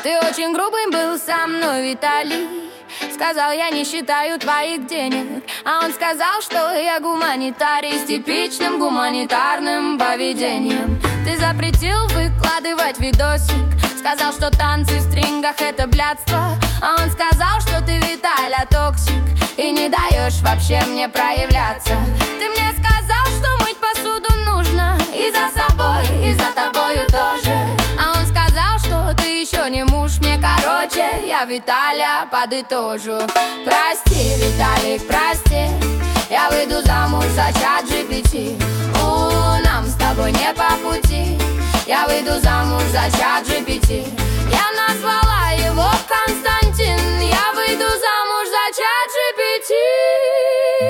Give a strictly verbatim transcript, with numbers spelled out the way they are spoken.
Ты очень грубым был со мной, Виталий. Сказал, я не считаю твоих денег. А он сказал, что я гуманитарий с типичным гуманитарным поведением. Ты запретил выкладывать видосик. Сказал, что танцы в стрингах — это блядство. А он сказал, что ты, Виталя, токсик и не даешь вообще мне проявляться. Ты мне сказал, что мыть посуду нужно и за собой, и за тобою тоже. А он сказал, что ты еще не муж мне. Короче, я, Виталя, подытожу. Прости, Виталик, прости. Я выйду замуж за чат джи пи ти. У, нам с тобой не по пути. Я выйду замуж за чат джи пи ти. Я назвала его Константин.